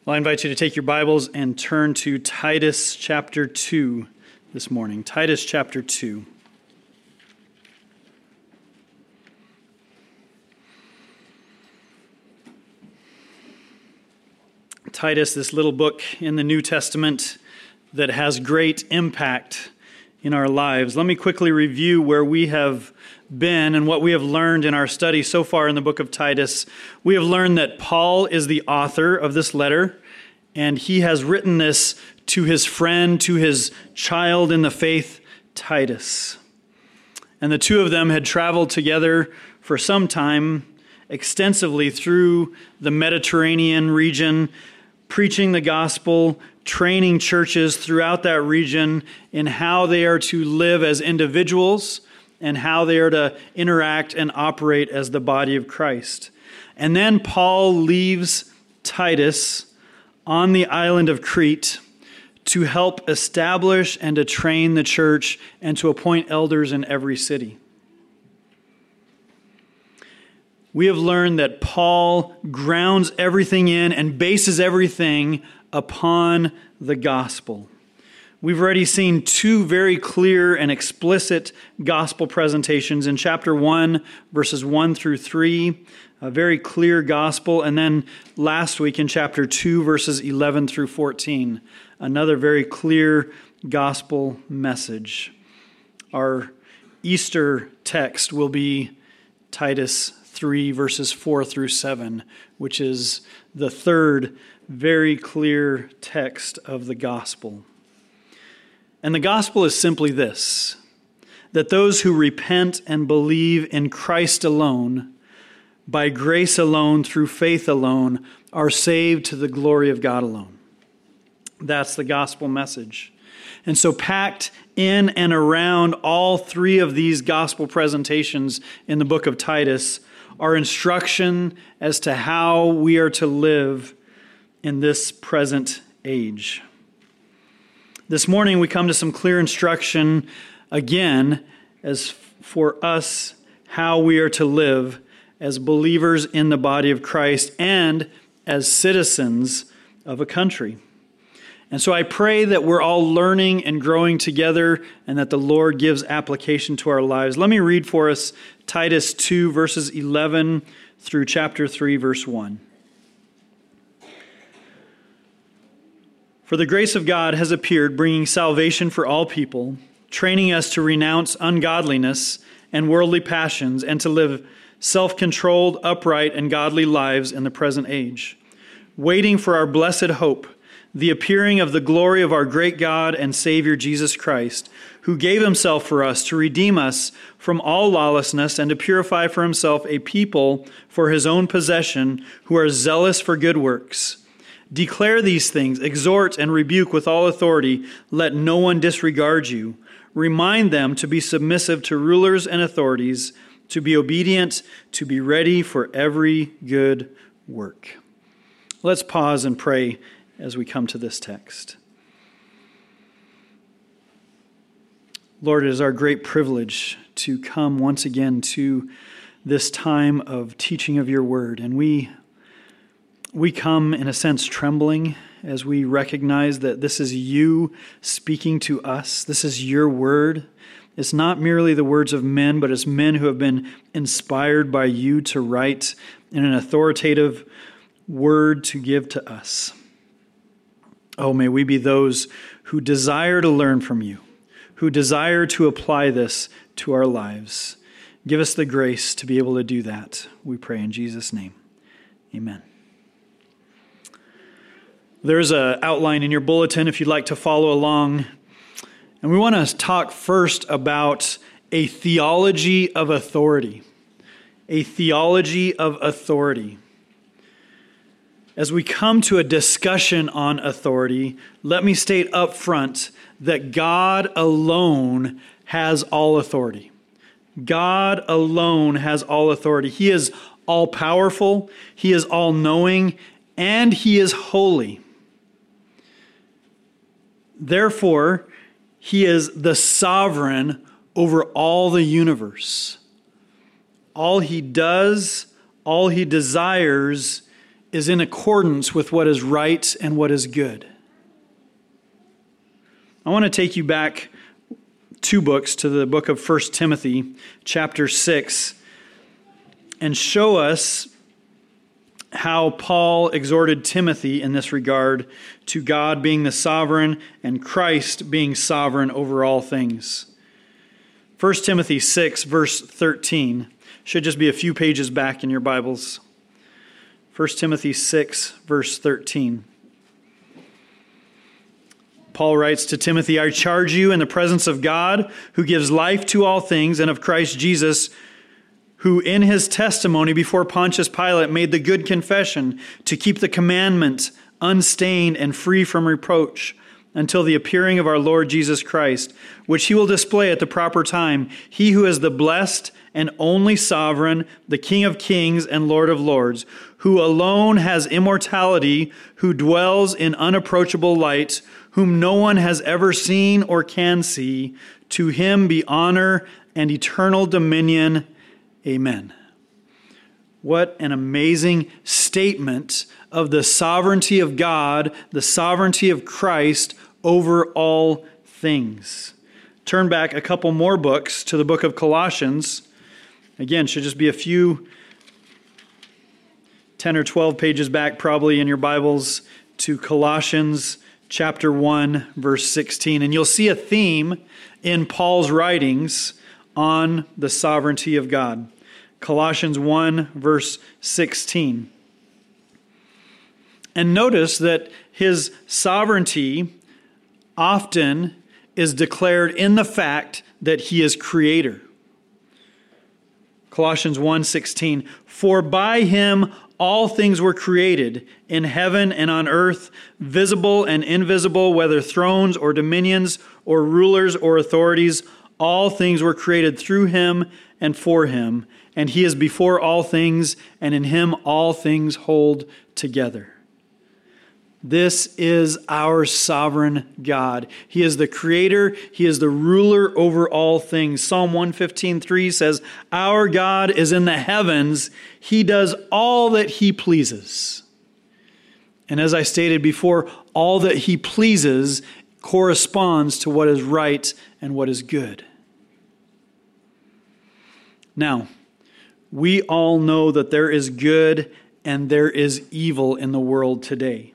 Well, I invite you to take your Bibles and turn to Titus chapter 2 this morning. Titus chapter 2. Titus, this little book in the New Testament that has great impact in our lives. Let me quickly review where we have been and what we have learned in our study so far in the book of Titus. We have learned that Paul is the author of this letter, and he has written this to his friend, to his child in the faith, Titus. And the two of them had traveled together for some time extensively through the Mediterranean region, preaching the gospel, training churches throughout that region in how they are to live as individuals and how they are to interact and operate as the body of Christ. And then Paul leaves Titus on the island of Crete to help establish and to train the church and to appoint elders in every city. We have learned that Paul grounds everything in and bases everything upon the gospel. We've already seen two very clear and explicit gospel presentations in chapter 1, verses 1 through 3, a very clear gospel, and then last week in chapter 2, verses 11 through 14, another very clear gospel message. Our Easter text will be Titus 3, verses 4 through 7, which is the third very clear text of the gospel. And the gospel is simply this, that those who repent and believe in Christ alone, by grace alone, through faith alone, are saved to the glory of God alone. That's the gospel message. And so packed in and around all three of these gospel presentations in the book of Titus are instruction as to how we are to live in this present age. This morning we come to some clear instruction again as for us how we are to live as believers in the body of Christ and as citizens of a country. And so I pray that we're all learning and growing together and that the Lord gives application to our lives. Let me read for us Titus 2, verses 11 through chapter 3, verse 1. For the grace of God has appeared, bringing salvation for all people, training us to renounce ungodliness and worldly passions and to live self-controlled, upright, and godly lives in the present age, waiting for our blessed hope, the appearing of the glory of our great God and Savior Jesus Christ, who gave himself for us to redeem us from all lawlessness and to purify for himself a people for his own possession who are zealous for good works. Declare these things, exhort and rebuke with all authority. Let no one disregard you. Remind them to be submissive to rulers and authorities, to be obedient, to be ready for every good work. Let's pause and pray as we come to this text. Lord, it is our great privilege to come once again to this time of teaching of your word, and we come, in a sense, trembling as we recognize that this is you speaking to us. This is your word. It's not merely the words of men, but it's men who have been inspired by you to write in an authoritative word to give to us. Oh, may we be those who desire to learn from you, who desire to apply this to our lives. Give us the grace to be able to do that, we pray in Jesus' name. Amen. There's an outline in your bulletin if you'd like to follow along. And we want to talk first about a theology of authority. A theology of authority. As we come to a discussion on authority, let me state up front that God alone has all authority. God alone has all authority. He is all-powerful, He is all-knowing, and He is holy. Therefore, He is the sovereign over all the universe. All He does, all He desires is in accordance with what is right and what is good. I want to take you back 2 books to the book of 1 Timothy, chapter 6, and show us how Paul exhorted Timothy in this regard to God being the sovereign and Christ being sovereign over all things. 1 Timothy 6, verse 13, should just be a few pages back in your Bibles. 1 Timothy 6, verse 13. Paul writes to Timothy, I charge you in the presence of God, who gives life to all things, and of Christ Jesus, who in his testimony before Pontius Pilate made the good confession to keep the commandment unstained and free from reproach until the appearing of our Lord Jesus Christ, which he will display at the proper time, he who is the blessed and only sovereign, the King of kings and Lord of lords, who alone has immortality, who dwells in unapproachable light, whom no one has ever seen or can see. To him be honor and eternal dominion. Amen. What an amazing statement of the sovereignty of God, the sovereignty of Christ over all things. Turn back a couple more books to the book of Colossians. Again, should just be a few 10 or 12 pages back probably in your Bibles to Colossians chapter 1, verse 16. And you'll see a theme in Paul's writings on the sovereignty of God. Colossians 1, verse 16. And notice that his sovereignty often is declared in the fact that he is creator. Colossians 1:16, for by him all things were created, in heaven and on earth, visible and invisible, whether thrones or dominions or rulers or authorities, all things were created through him and for him, and he is before all things, and in him all things hold together. This is our sovereign God. He is the creator. He is the ruler over all things. Psalm 115:3 says, our God is in the heavens. He does all that he pleases. And as I stated before, all that he pleases corresponds to what is right and what is good. Now, we all know that there is good and there is evil in the world today.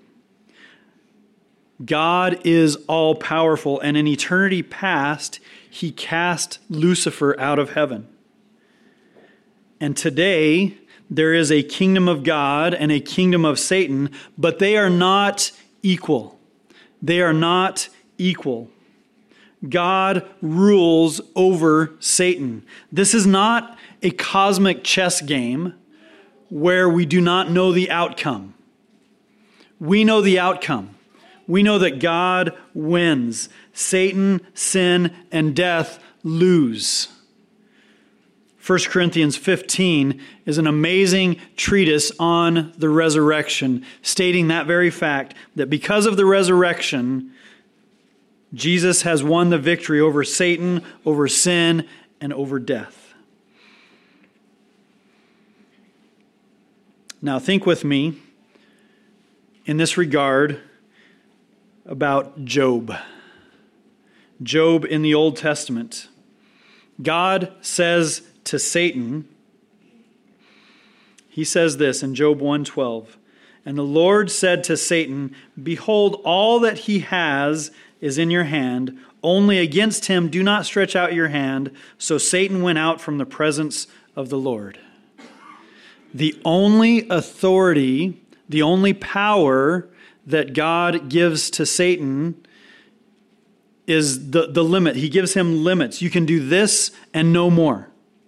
God is all-powerful, and in eternity past, he cast Lucifer out of heaven. And today, there is a kingdom of God and a kingdom of Satan, but they are not equal. They are not equal. God rules over Satan. This is not a cosmic chess game where we do not know the outcome. We know the outcome. We know that God wins. Satan, sin, and death lose. 1 Corinthians 15 is an amazing treatise on the resurrection, stating that very fact, that because of the resurrection, Jesus has won the victory over Satan, over sin, and over death. Now think with me in this regard about Job. Job in the Old Testament. God says to Satan, he says this in Job 1:12, and the Lord said to Satan, behold, all that he has is in your hand. Only against him do not stretch out your hand. So Satan went out from the presence of the Lord. The only authority, the only power that God gives to Satan is the limit. He gives him limits. You can do this and no more.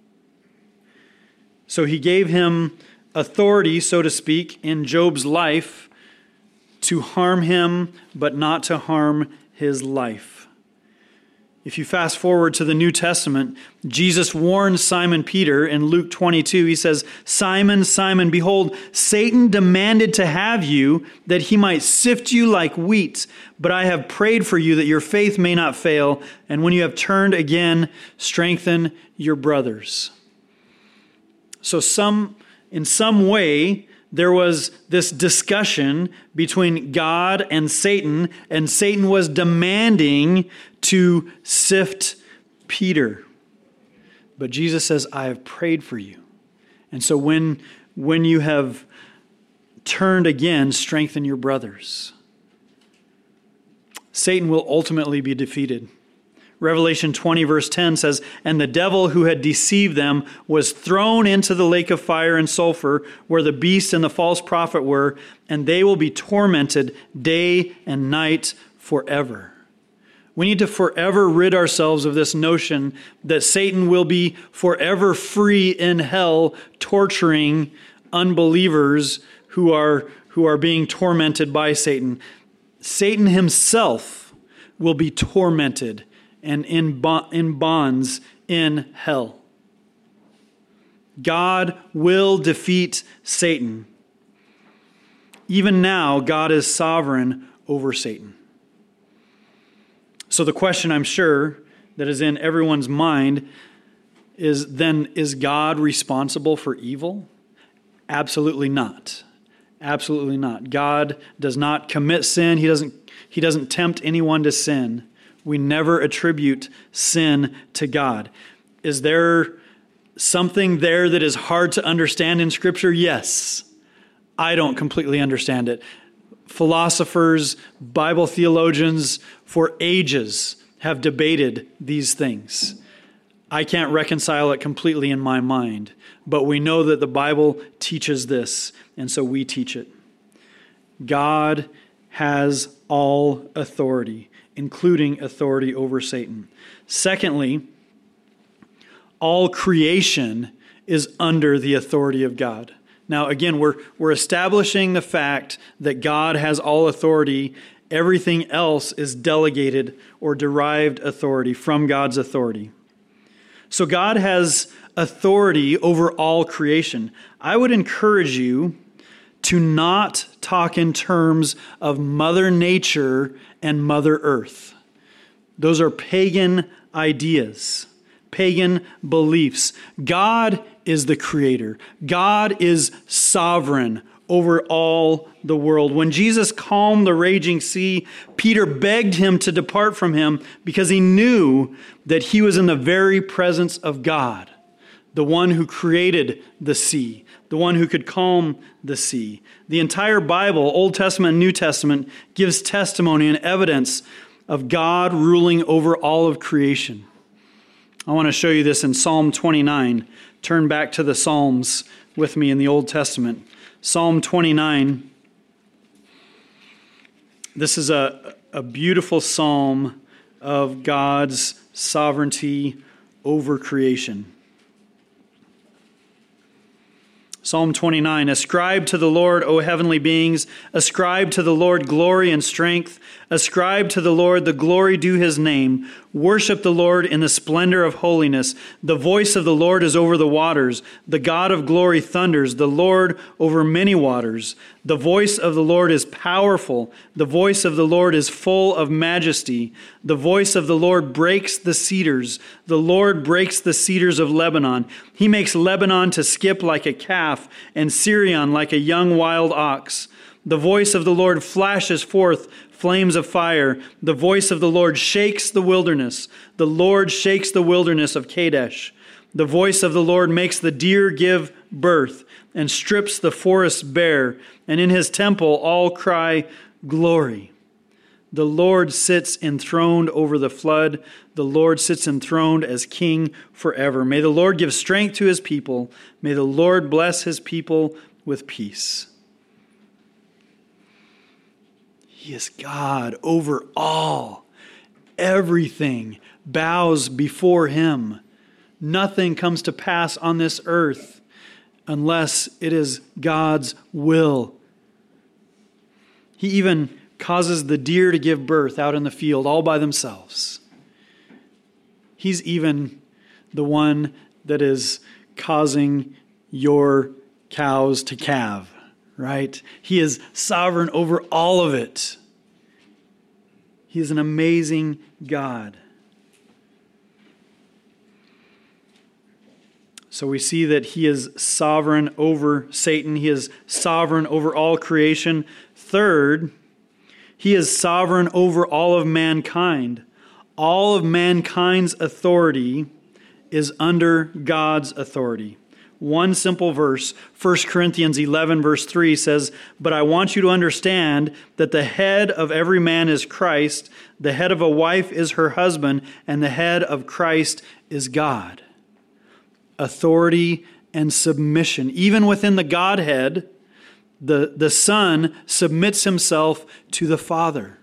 So he gave him authority, so to speak, in Job's life to harm him, but not to harm his life. If you fast forward to the New Testament, Jesus warns Simon Peter in Luke 22. He says, Simon, Simon, behold, Satan demanded to have you that he might sift you like wheat. But I have prayed for you that your faith may not fail. And when you have turned again, strengthen your brothers. So in some way, there was this discussion between God and Satan was demanding to sift Peter. But Jesus says, I have prayed for you. And so when you have turned again, strengthen your brothers. Satan will ultimately be defeated. Revelation 20 verse 10 says, and the devil who had deceived them was thrown into the lake of fire and sulfur, where the beast and the false prophet were, and they will be tormented day and night forever. We need to forever rid ourselves of this notion that Satan will be forever free in hell, torturing unbelievers who are being tormented by Satan. Satan himself will be tormented and in bonds in hell. God will defeat Satan. Even now, God is sovereign over Satan. So the question, I'm sure, that is in everyone's mind is God responsible for evil? Absolutely not. Absolutely not. God does not commit sin. He doesn't tempt anyone to sin. We never attribute sin to God. Is there something there that is hard to understand in Scripture? Yes. I don't completely understand it. Philosophers, Bible theologians for ages have debated these things. I can't reconcile it completely in my mind, but we know that the Bible teaches this, and so we teach it. God has all authority, including authority over Satan. Secondly, all creation is under the authority of God. Now, again, we're establishing the fact that God has all authority. Everything else is delegated or derived authority from God's authority. So God has authority over all creation. I would encourage you to not talk in terms of Mother Nature and Mother Earth. Those are pagan ideas, pagan beliefs. God is the creator. God is sovereign over all the world. When Jesus calmed the raging sea, Peter begged him to depart from him because he knew that he was in the very presence of God, the one who created the sea, the one who could calm the sea. The entire Bible, Old Testament and New Testament, gives testimony and evidence of God ruling over all of creation. I want to show you this in Psalm 29. Turn back to the Psalms with me in the Old Testament. Psalm 29. This is a beautiful psalm of God's sovereignty over creation. Psalm 29, ascribe to the Lord, O heavenly beings, ascribe to the Lord glory and strength, ascribe to the Lord the glory due his name, worship the Lord in the splendor of holiness. The voice of the Lord is over the waters, the God of glory thunders, the Lord over many waters. The voice of the Lord is powerful, the voice of the Lord is full of majesty. The voice of the Lord breaks the cedars, the Lord breaks the cedars of Lebanon. He makes Lebanon to skip like a calf, and Sirion like a young wild ox. The voice of the Lord flashes forth flames of fire. The voice of the Lord shakes the wilderness. The Lord shakes the wilderness of Kadesh. The voice of the Lord makes the deer give birth and strips the forest bare. And in his temple all cry, glory. The Lord sits enthroned over the flood. The Lord sits enthroned as king forever. May the Lord give strength to his people. May the Lord bless his people with peace. He is God over all. Everything bows before him. Nothing comes to pass on this earth unless it is God's will. He even causes the deer to give birth out in the field all by themselves. He's even the one that is causing your cows to calve, right? He is sovereign over all of it. He is an amazing God. So we see that he is sovereign over Satan. He is sovereign over all creation. Third, he is sovereign over all of mankind. All of mankind's authority is under God's authority. One simple verse, 1 Corinthians 11, verse 3 says, "But I want you to understand that the head of every man is Christ, the head of a wife is her husband, and the head of Christ is God." Authority and submission. Even within the Godhead, the Son submits himself to the Father.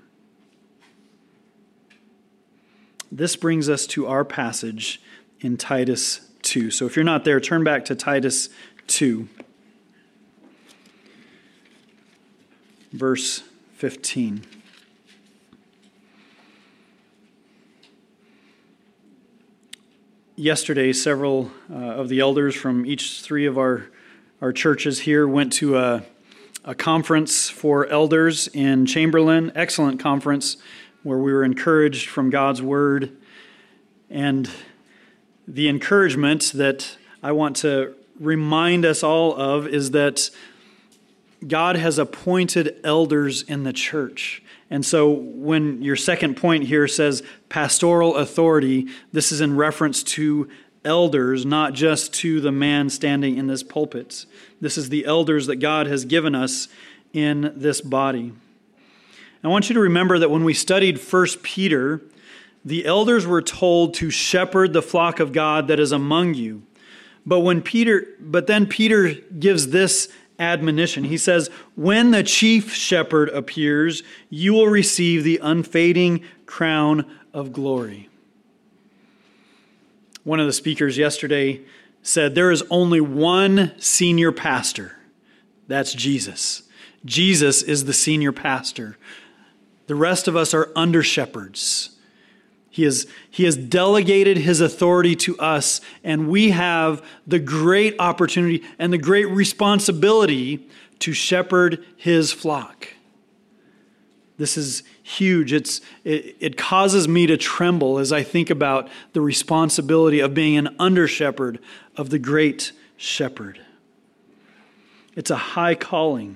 This brings us to our passage in Titus 2. So if you're not there, turn back to Titus 2, verse 15. Yesterday, several of the elders from each three of our churches here went to a conference for elders in Chamberlain. Excellent conference where we were encouraged from God's Word. And the encouragement that I want to remind us all of is that God has appointed elders in the church. And so when your second point here says pastoral authority, this is in reference to elders, not just to the man standing in this pulpit. This is the elders that God has given us in this body. I want you to remember that when we studied 1 Peter, the elders were told to shepherd the flock of God that is among you. But then Peter gives this admonition. He says, "When the chief shepherd appears, you will receive the unfading crown of glory." One of the speakers yesterday said, there is only one senior pastor. That's Jesus. Jesus is the senior pastor. The rest of us are under shepherds. He has delegated his authority to us, and we have the great opportunity and the great responsibility to shepherd his flock. This is huge. It causes me to tremble as I think about the responsibility of being an under shepherd of the great shepherd. It's a high calling.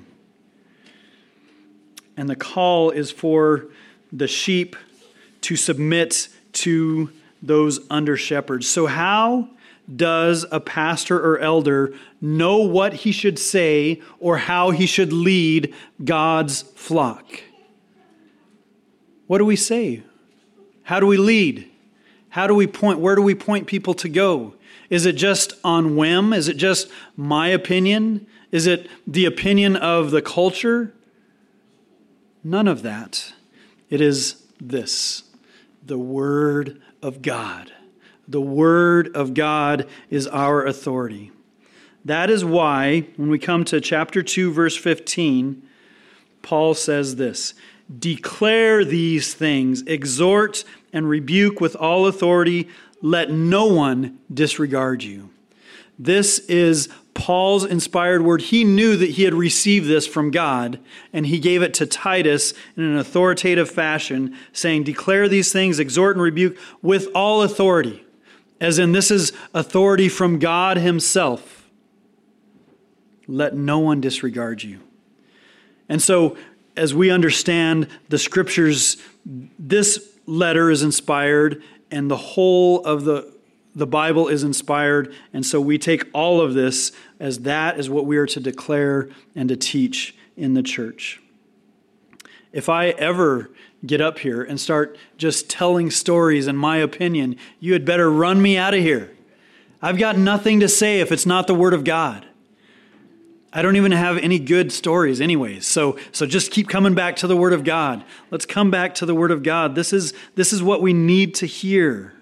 And the call is for the sheep to submit to those under shepherds. So how does a pastor or elder know what he should say or how he should lead God's flock? What do we say? How do we lead? How do we point? Where do we point people to go? Is it just on whim? Is it just my opinion? Is it the opinion of the culture? None of that. It is this, the Word of God. The Word of God is our authority. That is why, when we come to chapter 2, verse 15, Paul says this, "Declare these things, exhort and rebuke with all authority, let no one disregard you." This is Paul's inspired word. He knew that he had received this from God, and he gave it to Titus in an authoritative fashion, saying, "Declare these things, exhort and rebuke with all authority." As in, this is authority from God himself. Let no one disregard you. And so, as we understand the scriptures, this letter is inspired, and the whole of the Bible is inspired, and so we take all of this as that is what we are to declare and to teach in the church. If I ever get up here and start just telling stories in my opinion, you had better run me out of here. I've got nothing to say if it's not the Word of God. I don't even have any good stories anyways, so just keep coming back to the Word of God. Let's come back to the Word of God. This is what we need to hear.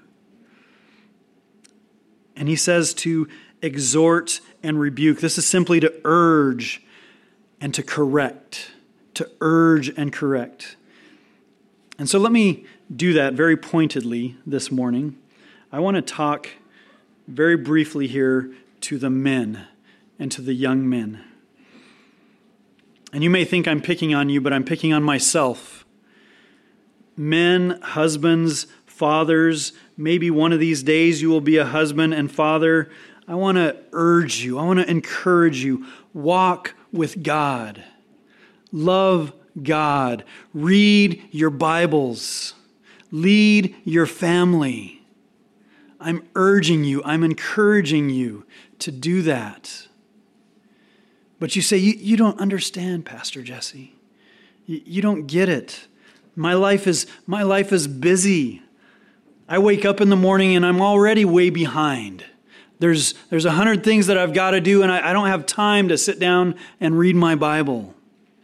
And he says to exhort and rebuke. This is simply to urge and to correct. To urge and correct. And so let me do that very pointedly this morning. I want to talk very briefly here to the men and to the young men. And you may think I'm picking on you, but I'm picking on myself. Men, husbands, fathers, maybe one of these days you will be a husband and father. I want to urge you. I want to encourage you. Walk with God. Love God. Read your Bibles. Lead your family. I'm urging you. I'm encouraging you to do that. But you say, you don't understand, Pastor Jesse. You don't get it. My life is busy. I wake up in the morning and I'm already way behind. There's 100 things that I've got to do, and I don't have time to sit down and read my Bible.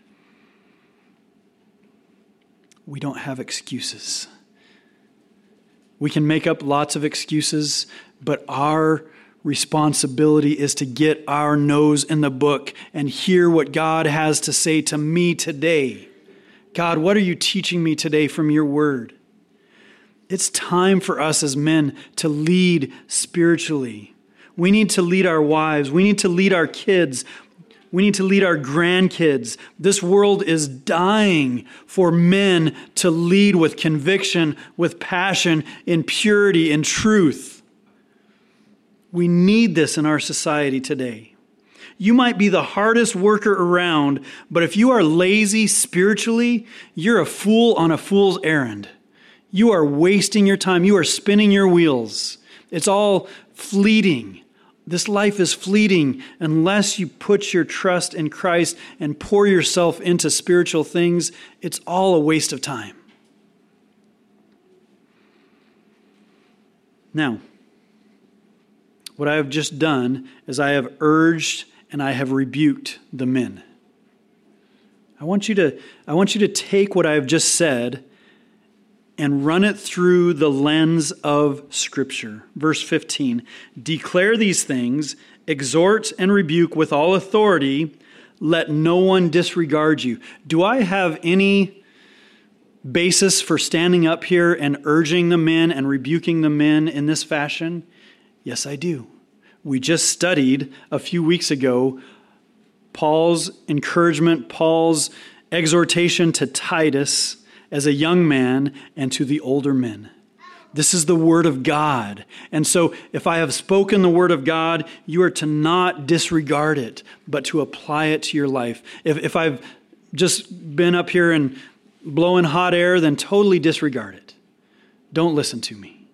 We don't have excuses. We can make up lots of excuses, but our responsibility is to get our nose in the book and hear what God has to say to me today. God, what are you teaching me today from your word? It's time for us as men to lead spiritually. We need to lead our wives. We need to lead our kids. We need to lead our grandkids. This world is dying for men to lead with conviction, with passion, in purity, in truth. We need this in our society today. You might be the hardest worker around, but if you are lazy spiritually, you're a fool on a fool's errand. You are wasting your time. You are spinning your wheels. It's all fleeting. This life is fleeting unless you put your trust in Christ and pour yourself into spiritual things. It's all a waste of time. Now, what I have just done is I have urged and I have rebuked the men. I want you to take what I have just said and run it through the lens of Scripture. Verse 15, declare these things, exhort and rebuke with all authority, let no one disregard you. Do I have any basis for standing up here and urging the men and rebuking the men in this fashion? Yes, I do. We just studied a few weeks ago Paul's encouragement, Paul's exhortation to Titus as a young man and to the older men. This is the word of God. And so if I have spoken the word of God, you are to not disregard it, but to apply it to your life. If I've just been up here and blowing hot air, then totally disregard it. Don't listen to me.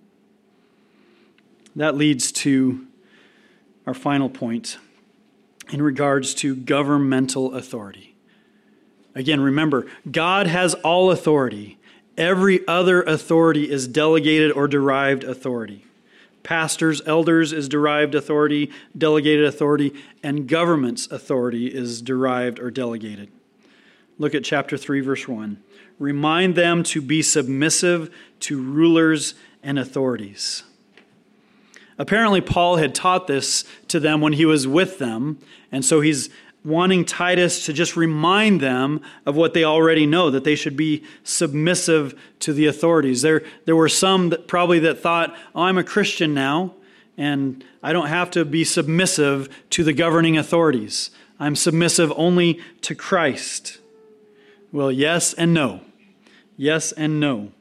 That leads to our final point in regards to governmental authority. Again, remember, God has all authority. Every other authority is delegated or derived authority. Pastors, elders is derived authority, delegated authority, and government's authority is derived or delegated. Look at chapter 3, verse 1. Remind them to be submissive to rulers and authorities. Apparently, Paul had taught this to them when he was with them, and so he's wanting Titus to just remind them of what they already know, that they should be submissive to the authorities. There were some that thought, oh, I'm a Christian now, and I don't have to be submissive to the governing authorities. I'm submissive only to Christ. Well, yes and no. Yes and no.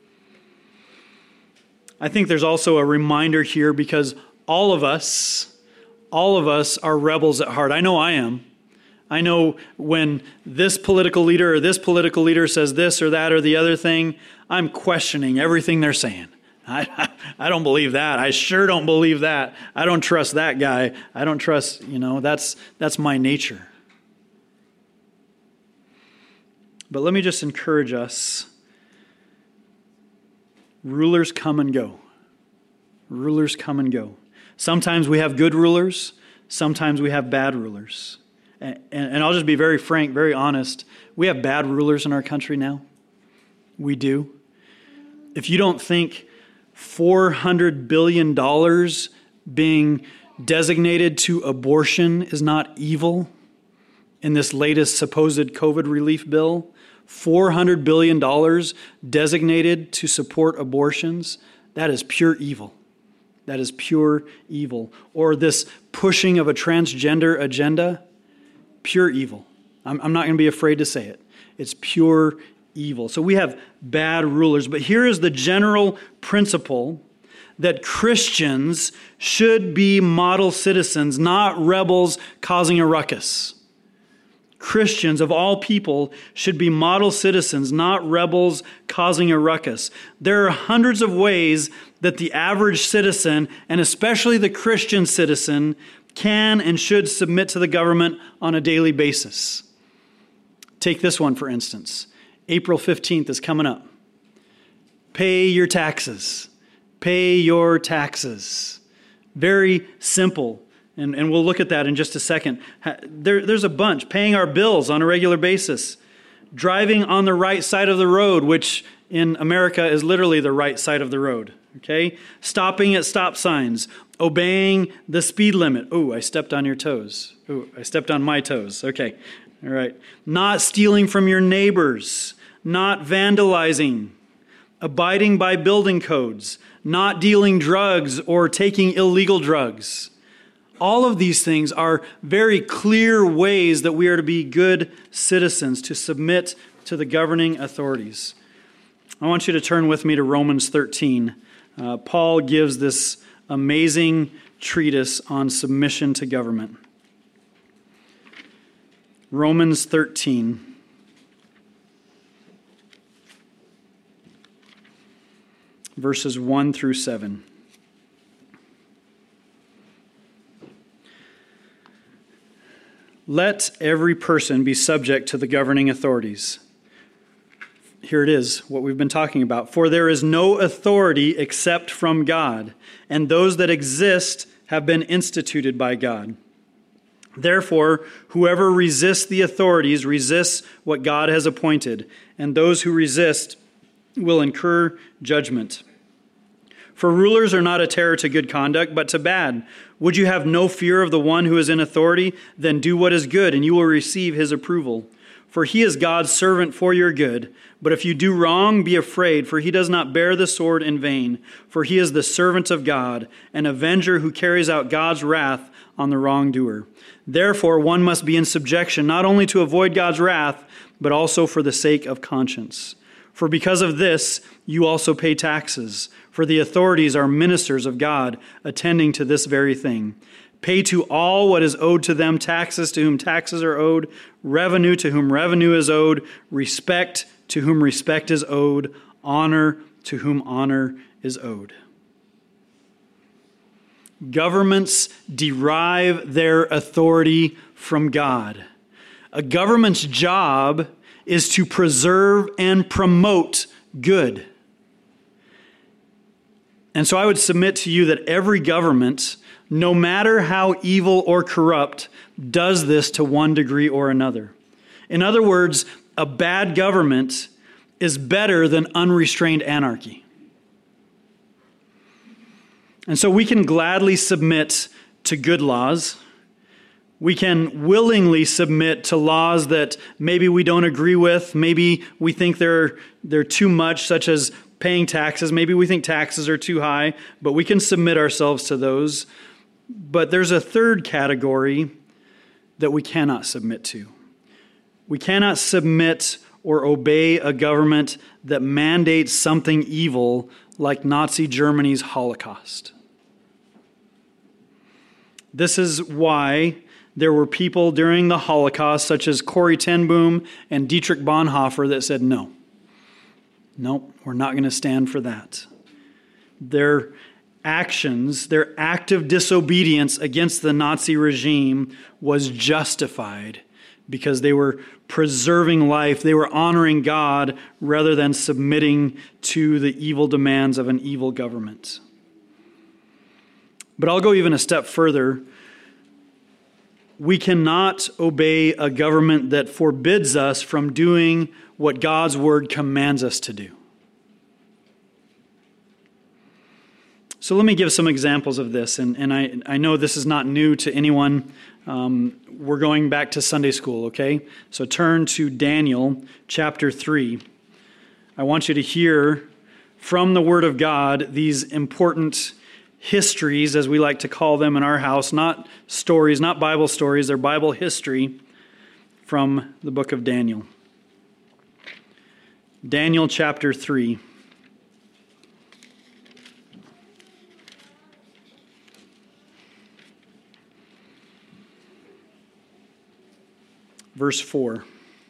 I think there's also a reminder here because all of us are rebels at heart. I know I am. I know when this political leader or this political leader says this or that or the other thing, I'm questioning everything they're saying. I don't believe that. I sure don't believe that. I don't trust that guy. I don't trust, that's my nature. But let me just encourage us. Rulers come and go. Rulers come and go. Sometimes we have good rulers. Sometimes we have bad rulers. And I'll just be very frank, very honest. We have bad rulers in our country now. We do. If you don't think $400 billion being designated to abortion is not evil in this latest supposed COVID relief bill, $400 billion designated to support abortions, that is pure evil. That is pure evil. Or this pushing of a transgender agenda, pure evil. I'm not going to be afraid to say it. It's pure evil. So we have bad rulers. But here is the general principle that Christians should be model citizens, not rebels causing a ruckus. Christians of all people should be model citizens, not rebels causing a ruckus. There are hundreds of ways that the average citizen, and especially the Christian citizen, can and should submit to the government on a daily basis. Take this one, for instance. April 15th is coming up. Pay your taxes. Pay your taxes. Very simple. And we'll look at that in just a second. There's a bunch. Paying our bills on a regular basis. Driving on the right side of the road, which in America is literally the right side of the road. Okay? Stopping at stop signs. Obeying the speed limit. Oh, I stepped on your toes. Oh, I stepped on my toes. Okay. All right. Not stealing from your neighbors. Not vandalizing. Abiding by building codes. Not dealing drugs or taking illegal drugs. All of these things are very clear ways that we are to be good citizens, to submit to the governing authorities. I want you to turn with me to Romans 13. Paul gives this amazing treatise on submission to government. Romans 13. Verses 1 through 7. Let every person be subject to the governing authorities. Here it is, what we've been talking about. For there is no authority except from God, and those that exist have been instituted by God. Therefore, whoever resists the authorities resists what God has appointed, and those who resist will incur judgment. For rulers are not a terror to good conduct, but to bad. Would you have no fear of the one who is in authority? Then do what is good, and you will receive his approval. For he is God's servant for your good. But if you do wrong, be afraid, for he does not bear the sword in vain. For he is the servant of God, an avenger who carries out God's wrath on the wrongdoer. Therefore, one must be in subjection, not only to avoid God's wrath, but also for the sake of conscience. For because of this, you also pay taxes. For the authorities are ministers of God, attending to this very thing. Pay to all what is owed to them, taxes to whom taxes are owed, revenue to whom revenue is owed, respect to whom respect is owed, honor to whom honor is owed. Governments derive their authority from God. A government's job is to preserve and promote good. And so I would submit to you that every government, no matter how evil or corrupt, does this to one degree or another. In other words, a bad government is better than unrestrained anarchy. And so we can gladly submit to good laws. We can willingly submit to laws that maybe we don't agree with. Maybe we think they're too much, such as paying taxes. Maybe we think taxes are too high, but we can submit ourselves to those. But there's a third category that we cannot submit to. We cannot submit or obey a government that mandates something evil like Nazi Germany's Holocaust. This is why there were people during the Holocaust, such as Corrie ten Boom and Dietrich Bonhoeffer, that said, no, we're not going to stand for that. Their actions, their active disobedience against the Nazi regime was justified because they were preserving life. They were honoring God rather than submitting to the evil demands of an evil government. But I'll go even a step further. We cannot obey a government that forbids us from doing what God's word commands us to do. So let me give some examples of this. And I know this is not new to anyone. We're going back to Sunday school, okay? So turn to Daniel chapter 3. I want you to hear from the Word of God these important histories, as we like to call them in our house, not stories, not Bible stories, they're Bible history from the book of Daniel. Daniel chapter 3. Verse 4.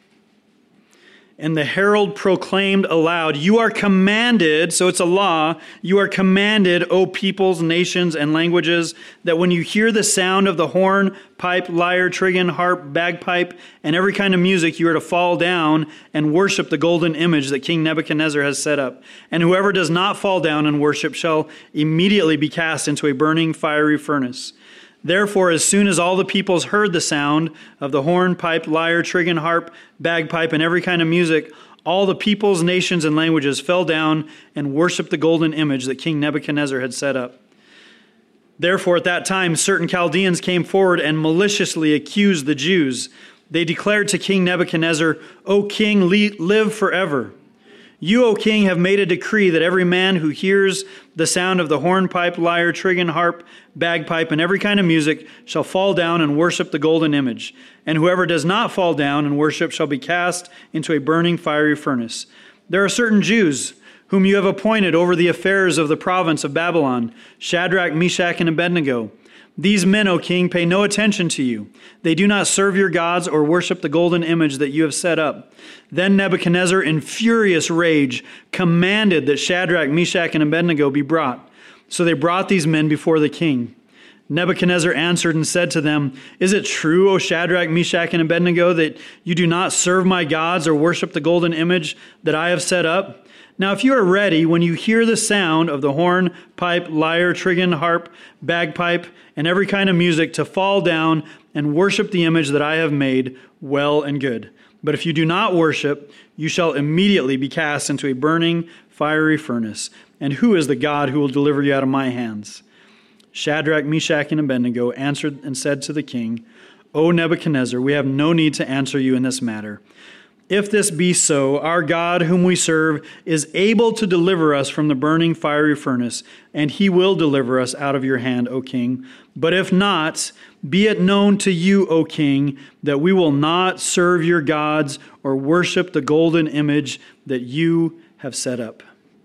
And the herald proclaimed aloud, "You are commanded," so it's a law, "you are commanded, O peoples, nations, and languages, that when you hear the sound of the horn, pipe, lyre, trigon, harp, bagpipe, and every kind of music, you are to fall down and worship the golden image that King Nebuchadnezzar has set up. And whoever does not fall down and worship shall immediately be cast into a burning fiery furnace. Therefore, as soon as all the peoples heard the sound of the horn, pipe, lyre, trigon, harp, bagpipe, and every kind of music, all the peoples, nations, and languages fell down and worshiped the golden image that King Nebuchadnezzar had set up. Therefore, at that time, certain Chaldeans came forward and maliciously accused the Jews. They declared to King Nebuchadnezzar, "O king, live forever. You, O king, have made a decree that every man who hears the sound of the hornpipe, lyre, trigon, harp, bagpipe, and every kind of music shall fall down and worship the golden image. And whoever does not fall down and worship shall be cast into a burning fiery furnace. There are certain Jews whom you have appointed over the affairs of the province of Babylon, Shadrach, Meshach, and Abednego. These men, O king, pay no attention to you. They do not serve your gods or worship the golden image that you have set up." Then Nebuchadnezzar, in furious rage, commanded that Shadrach, Meshach, and Abednego be brought. So they brought these men before the king. Nebuchadnezzar answered and said to them, "Is it true, O Shadrach, Meshach, and Abednego, that you do not serve my gods or worship the golden image that I have set up? Now, if you are ready, when you hear the sound of the horn, pipe, lyre, trigon, harp, bagpipe, and every kind of music, to fall down and worship the image that I have made, well and good. But if you do not worship, you shall immediately be cast into a burning, fiery furnace. And who is the God who will deliver you out of my hands?" Shadrach, Meshach, and Abednego answered and said to the king, "O Nebuchadnezzar, we have no need to answer you in this matter. If this be so, our God whom we serve is able to deliver us from the burning fiery furnace, and he will deliver us out of your hand, O king. But if not, be it known to you, O king, that we will not serve your gods or worship the golden image that you have set up."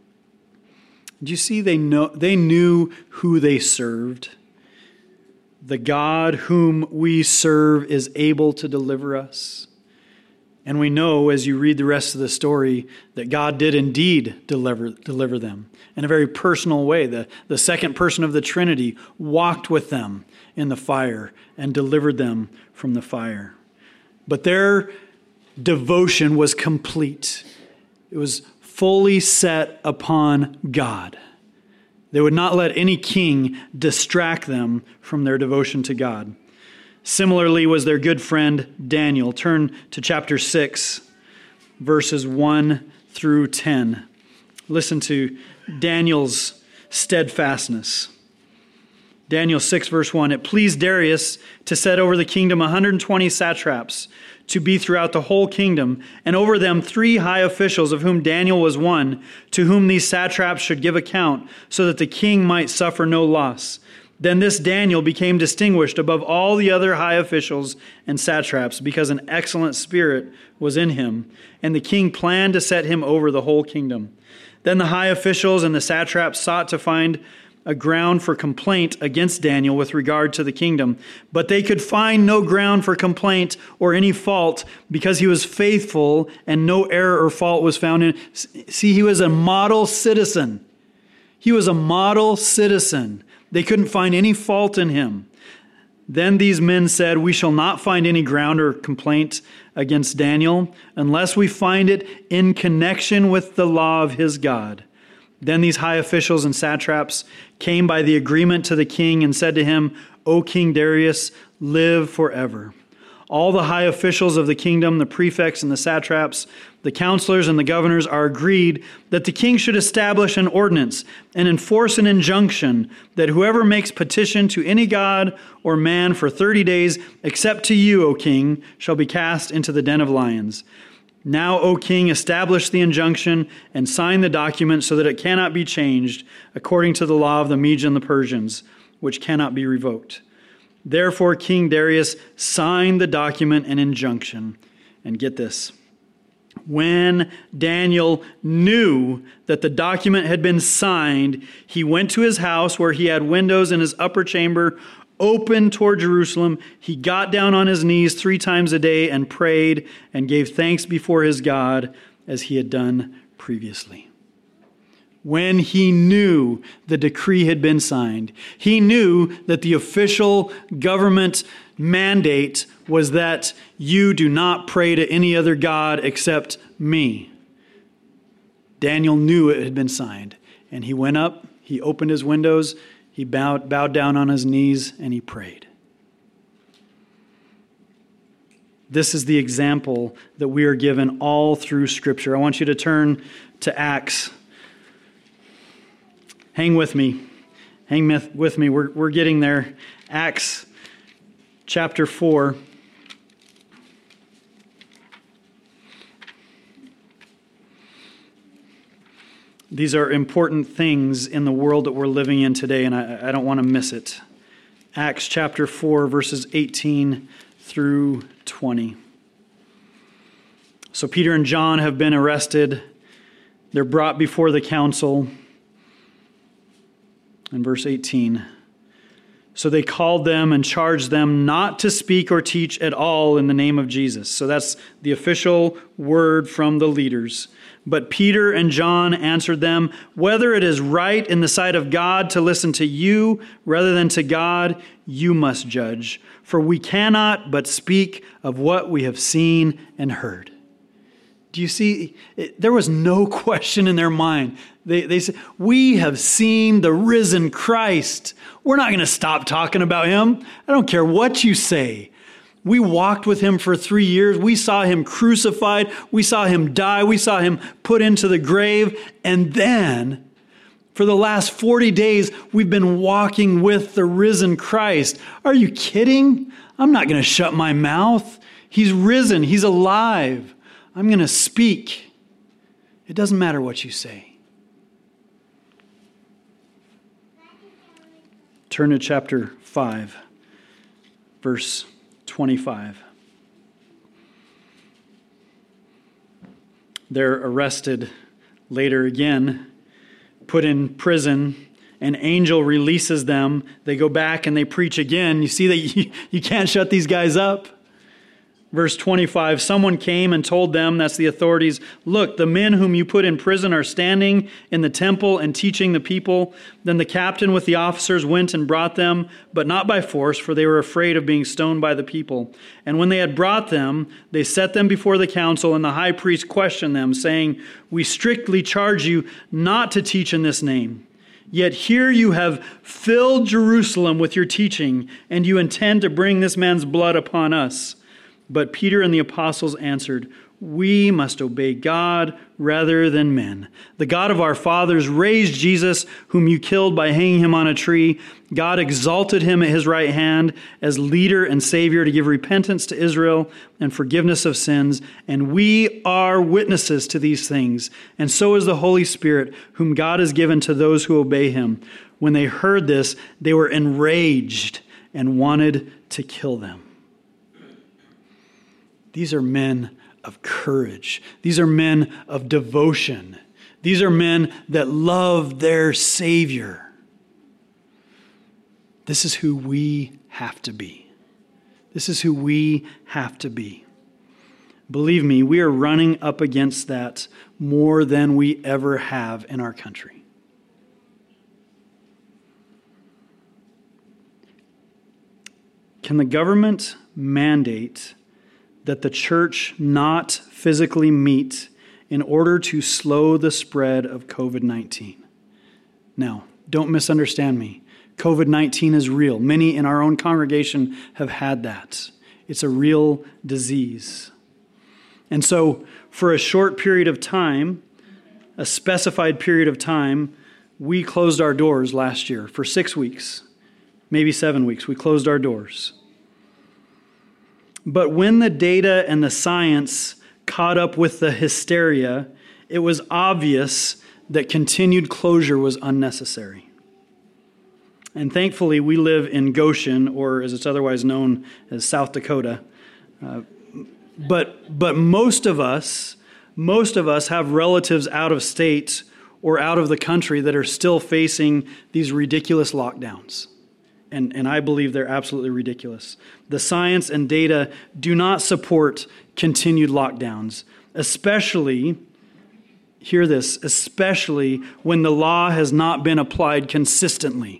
Do you see they knew who they served? The God whom we serve is able to deliver us. And we know, as you read the rest of the story, that God did indeed deliver them in a very personal way. The second person of the Trinity walked with them in the fire and delivered them from the fire. But their devotion was complete. It was fully set upon God. They would not let any king distract them from their devotion to God. Similarly was their good friend Daniel. Turn to chapter 6, verses 1 through 10. Listen to Daniel's steadfastness. Daniel 6, verse 1. "It pleased Darius to set over the kingdom 120 satraps, to be throughout the whole kingdom, and over them 3 high officials, of whom Daniel was one, to whom these satraps should give account, so that the king might suffer no loss. Then this Daniel became distinguished above all the other high officials and satraps, because an excellent spirit was in him, and the king planned to set him over the whole kingdom. Then the high officials and the satraps sought to find a ground for complaint against Daniel with regard to the kingdom, but they could find no ground for complaint or any fault, because he was faithful and no error or fault was found in. See, he was a model citizen. He was a model citizen. They couldn't find any fault in him. Then these men said, "We shall not find any ground or complaint against Daniel unless we find it in connection with the law of his God." Then these high officials and satraps came by the agreement to the king and said to him, "O King Darius, live forever." All the high officials of the kingdom, the prefects and the satraps, the counselors and the governors are agreed that the king should establish an ordinance and enforce an injunction that whoever makes petition to any god or man for 30 days, except to you, O king, shall be cast into the den of lions. Now, O king, establish the injunction and sign the document so that it cannot be changed according to the law of the Medes and the Persians, which cannot be revoked. Therefore, King Darius signed the document and injunction. And get this. When Daniel knew that the document had been signed, he went to his house where he had windows in his upper chamber open toward Jerusalem, he got down on his knees 3 times a day and prayed and gave thanks before his God as he had done previously. When he knew the decree had been signed, he knew that the official government mandate was that you do not pray to any other God except me. Daniel knew it had been signed, and he went up, he opened his windows, he bowed down on his knees, and he prayed. This is the example that we are given all through Scripture. I want you to turn to Acts. Hang with me. We're getting there. Acts chapter 4. These are important things in the world that we're living in today, and I don't want to miss it. Acts chapter 4, verses 18 through 20. So Peter and John have been arrested. They're brought before the council. In verse 18, so they called them and charged them not to speak or teach at all in the name of Jesus. So that's the official word from the leaders. But Peter and John answered them, whether it is right in the sight of God to listen to you rather than to God, you must judge. For we cannot but speak of what we have seen and heard. Do you see? There was no question in their mind. They said, we have seen the risen Christ. We're not going to stop talking about him. I don't care what you say. We walked with him for 3 years. We saw him crucified. We saw him die. We saw him put into the grave. And then, for the last 40 days, we've been walking with the risen Christ. Are you kidding? I'm not going to shut my mouth. He's risen. He's alive. I'm going to speak. It doesn't matter what you say. Turn to chapter 5, verse 25. They're arrested later again, put in prison. An angel releases them. They go back and they preach again. You see that you can't shut these guys up. Verse 25, someone came and told them, that's the authorities, look, the men whom you put in prison are standing in the temple and teaching the people. Then the captain with the officers went and brought them, but not by force, for they were afraid of being stoned by the people. And when they had brought them, they set them before the council, and the high priest questioned them, saying, we strictly charge you not to teach in this name. Yet here you have filled Jerusalem with your teaching, and you intend to bring this man's blood upon us. But Peter and the apostles answered, we must obey God rather than men. The God of our fathers raised Jesus, whom you killed by hanging him on a tree. God exalted him at his right hand as leader and savior to give repentance to Israel and forgiveness of sins. And we are witnesses to these things. And so is the Holy Spirit, whom God has given to those who obey him. When they heard this, they were enraged and wanted to kill them. These are men of courage. These are men of devotion. These are men that love their Savior. This is who we have to be. This is who we have to be. Believe me, we are running up against that more than we ever have in our country. Can the government mandate that the church not physically meet in order to slow the spread of COVID-19? Now, don't misunderstand me. COVID-19 is real. Many in our own congregation have had that. It's a real disease. And so, for a short period of time, a specified period of time, we closed our doors last year for 6 weeks, maybe 7 weeks. We closed our doors. But when the data and the science caught up with the hysteria, it was obvious that continued closure was unnecessary. And thankfully, we live in Goshen, or as it's otherwise known as South Dakota. But most of us have relatives out of state or out of the country that are still facing these ridiculous lockdowns. and I believe they're absolutely ridiculous. The science and data do not support continued lockdowns, especially, hear this, especially when the law has not been applied consistently.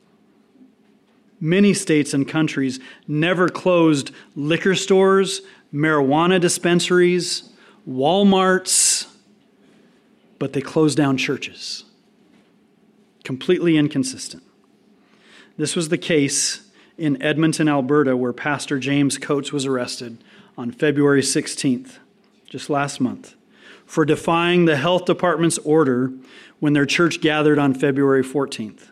Many states and countries never closed liquor stores, marijuana dispensaries, Walmarts, but they closed down churches. Completely inconsistent. This was the case in Edmonton, Alberta, where Pastor James Coates was arrested on February 16th, just last month, for defying the health department's order when their church gathered on February 14th.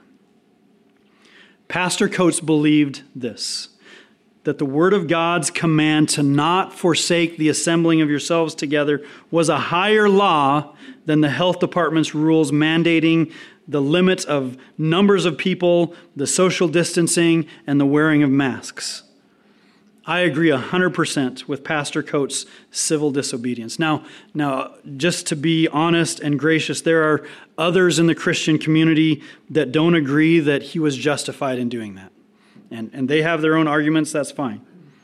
Pastor Coates believed this, that the Word of God's command to not forsake the assembling of yourselves together was a higher law than the health department's rules mandating the limits of numbers of people, the social distancing, and the wearing of masks. I agree 100% with Pastor Coates' civil disobedience. Now, just to be honest and gracious, there are others in the Christian community that don't agree that he was justified in doing that. And they have their own arguments, that's fine.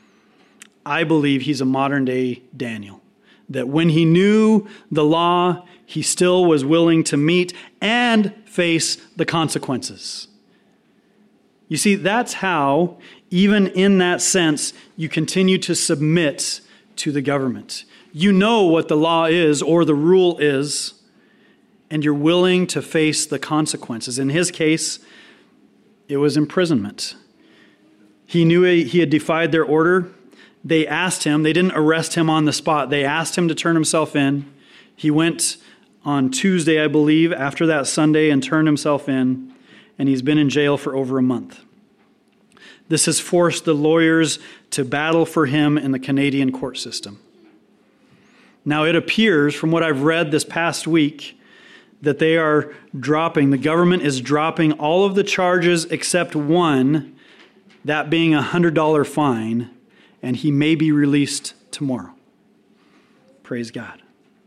I believe he's a modern-day Daniel, that when he knew the law, he still was willing to meet and face the consequences. You see, that's how, even in that sense, you continue to submit to the government. You know what the law is or the rule is, and you're willing to face the consequences. In his case, it was imprisonment. He knew he had defied their order. They asked him, they didn't arrest him on the spot. They asked him to turn himself in. He went on Tuesday, I believe, after that Sunday and turned himself in, and he's been in jail for over a month. This has forced the lawyers to battle for him in the Canadian court system. Now, it appears, from what I've read this past week, that the government is dropping all of the charges except one, that being a $100 fine, and he may be released tomorrow. Praise God.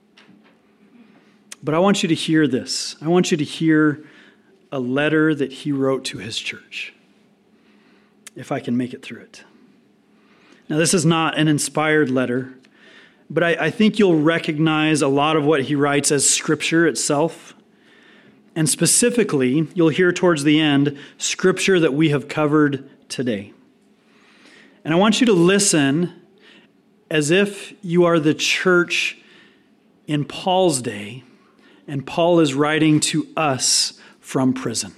But I want you to hear this. I want you to hear a letter that he wrote to his church, if I can make it through it. Now, this is not an inspired letter, but I think you'll recognize a lot of what he writes as Scripture itself. And specifically, you'll hear towards the end, Scripture that we have covered today. And I want you to listen as if you are the church in Paul's day, and Paul is writing to us from prison.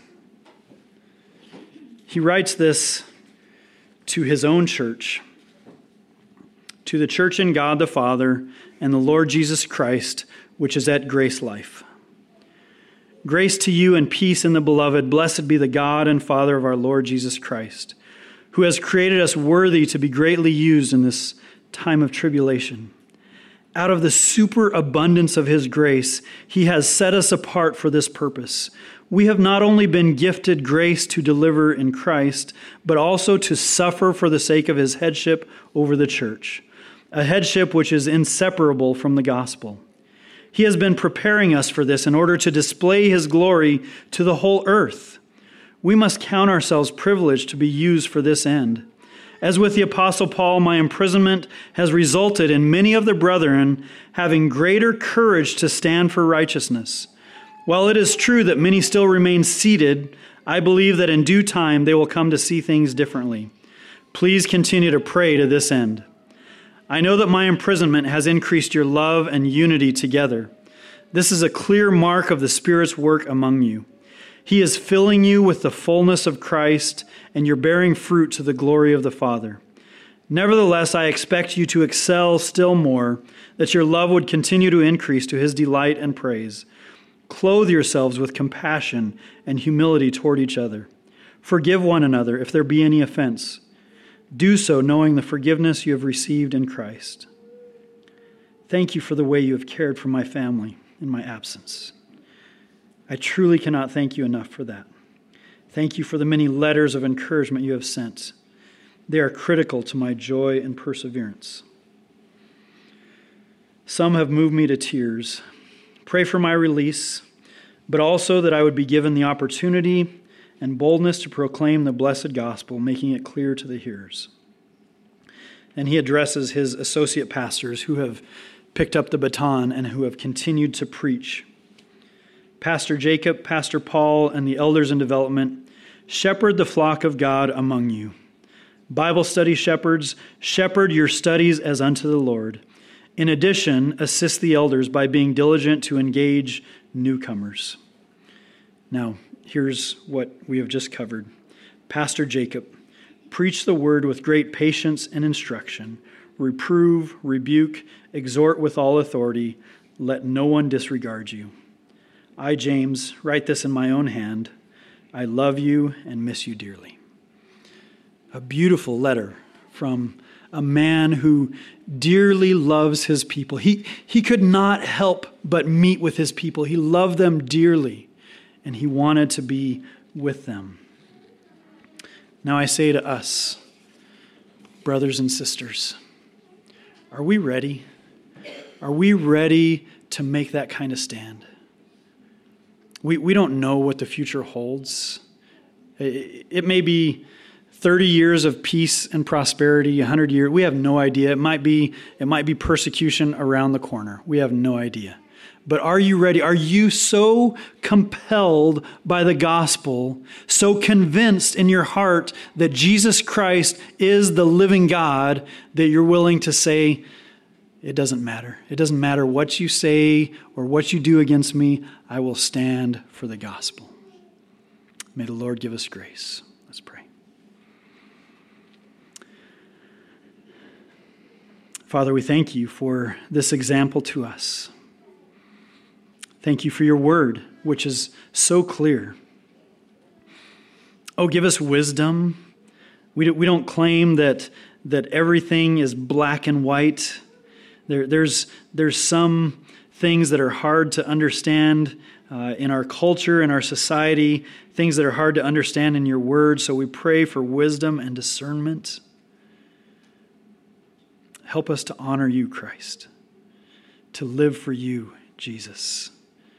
He writes this to his own church, to the church in God the Father and the Lord Jesus Christ, which is at Grace Life. Grace to you and peace in the beloved. Blessed be the God and Father of our Lord Jesus Christ, who has created us worthy to be greatly used in this time of tribulation. Out of the superabundance of his grace, he has set us apart for this purpose. We have not only been gifted grace to deliver in Christ, but also to suffer for the sake of his headship over the church, a headship which is inseparable from the gospel. He has been preparing us for this in order to display his glory to the whole earth. We must count ourselves privileged to be used for this end. As with the Apostle Paul, my imprisonment has resulted in many of the brethren having greater courage to stand for righteousness. While it is true that many still remain seated, I believe that in due time they will come to see things differently. Please continue to pray to this end. I know that my imprisonment has increased your love and unity together. This is a clear mark of the Spirit's work among you. He is filling you with the fullness of Christ, and you're bearing fruit to the glory of the Father. Nevertheless, I expect you to excel still more, that your love would continue to increase to his delight and praise. Clothe yourselves with compassion and humility toward each other. Forgive one another if there be any offense. Do so knowing the forgiveness you have received in Christ. Thank you for the way you have cared for my family in my absence. I truly cannot thank you enough for that. Thank you for the many letters of encouragement you have sent. They are critical to my joy and perseverance. Some have moved me to tears. Pray for my release, but also that I would be given the opportunity and boldness to proclaim the blessed gospel, making it clear to the hearers. And he addresses his associate pastors who have picked up the baton and who have continued to preach. Pastor Jacob, Pastor Paul, and the elders in development, shepherd the flock of God among you. Bible study shepherds, shepherd your studies as unto the Lord. In addition, assist the elders by being diligent to engage newcomers. Now, here's what we have just covered. Pastor Jacob, preach the word with great patience and instruction. Reprove, rebuke, exhort with all authority. Let no one disregard you. I, James, write this in my own hand. I love you and miss you dearly. A beautiful letter from a man who dearly loves his people. He could not help but meet with his people. He loved them dearly, and he wanted to be with them. Now I say to us, brothers and sisters, are we ready? Are we ready to make that kind of stand? We don't know what the future holds. It may be 30 years of peace and prosperity, 100 years. We have no idea. It might be persecution around the corner. We have no idea. But are you ready? Are you so compelled by the gospel, so convinced in your heart that Jesus Christ is the living God, that you're willing to say, it doesn't matter. It doesn't matter what you say or what you do against me. I will stand for the gospel. May the Lord give us grace. Let's pray. Father, we thank you for this example to us. Thank you for your word, which is so clear. Oh, give us wisdom. We don't claim that everything is black and white. There's some things that are hard to understand in our culture, in our society, things that are hard to understand in your word. So we pray for wisdom and discernment. Help us to honor you, Christ, to live for you, Jesus,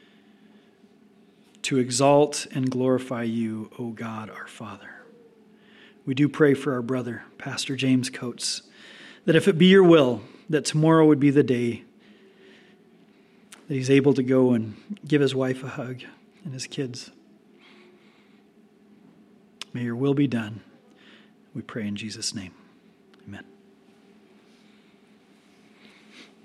to exalt and glorify you, O God, our Father. We do pray for our brother, Pastor James Coates, that if it be your will, that tomorrow would be the day that he's able to go and give his wife a hug and his kids. May your will be done. We pray in Jesus' name. Amen.